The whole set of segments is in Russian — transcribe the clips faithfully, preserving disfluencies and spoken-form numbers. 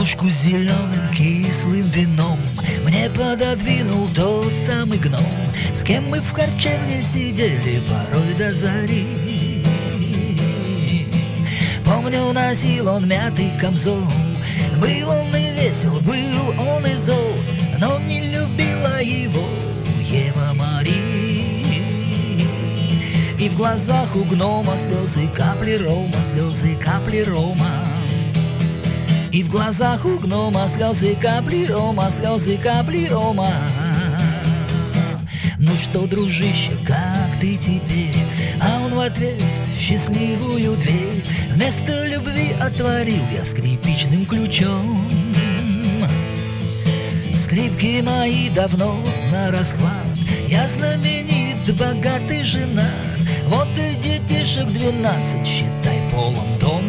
Кружку с зеленым кислым вином мне пододвинул тот самый гном, с кем мы в харчевне сидели порой до зари. Помню, носил он мятый камзол, был он и весел, был он и зол, но не любила его Ева Мари. И в глазах у гнома слезы, капли рома, слезы, капли рома. И в глазах у гнома слезы, капли рома, слезы, капли рома. Ну что, дружище, как ты теперь? А он в ответ счастливую дверь вместо любви отворил я скрипичным ключом. Скрипки мои давно на расхват, я знаменит, богатый женат. Вот и детишек двенадцать, считай, полон дом.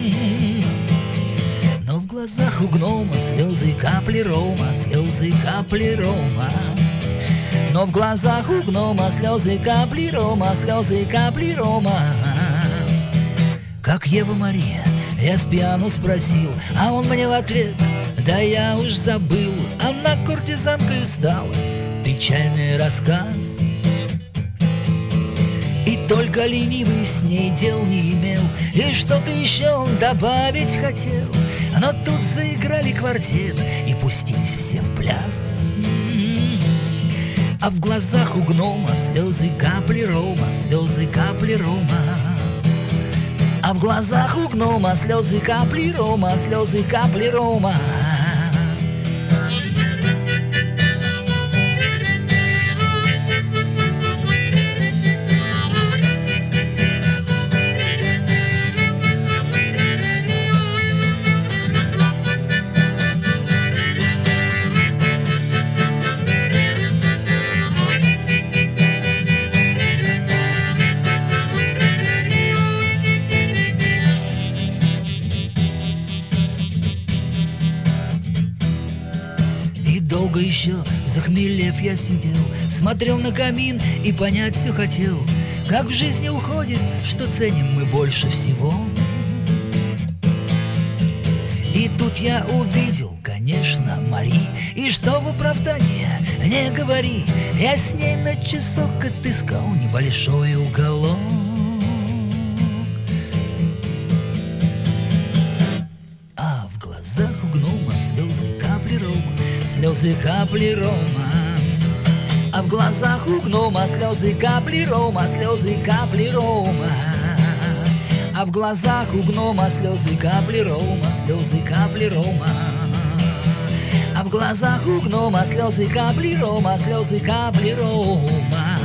Но в глазах у гнома слезы, капли рома, слезы, капли рома. Но в глазах у гнома слезы, капли рома, слезы, капли рома. Как Ева Мария, я с пьяну спросил, а он мне в ответ: да я уж забыл. Она куртизанкой стала, печальный рассказ. И только ленивый с ней дел не имел, и что-то еще он добавить хотел. Но тут заиграли квартет и пустились все в пляс. А в глазах у гнома слезы, капли рома, слезы, капли рома. А в глазах у гнома слезы, капли рома, слезы, капли рома. Долго еще, захмелев, я сидел, смотрел на камин и понять все хотел, как в жизни уходит, что ценим мы больше всего. И тут я увидел, конечно, Мари, и что в оправдание не говори, я с ней на часок отыскал небольшой уголок. А в глазах у гнома слезы, капли рома, слезы, капли рома. А в глазах у гнома слезы, капли рома, слезы, капли рома. А в глазах у гнома слезы, капли рома, слезы, капли рома. А в глазах у гнома слезы, капли рома, слезы, капли рома.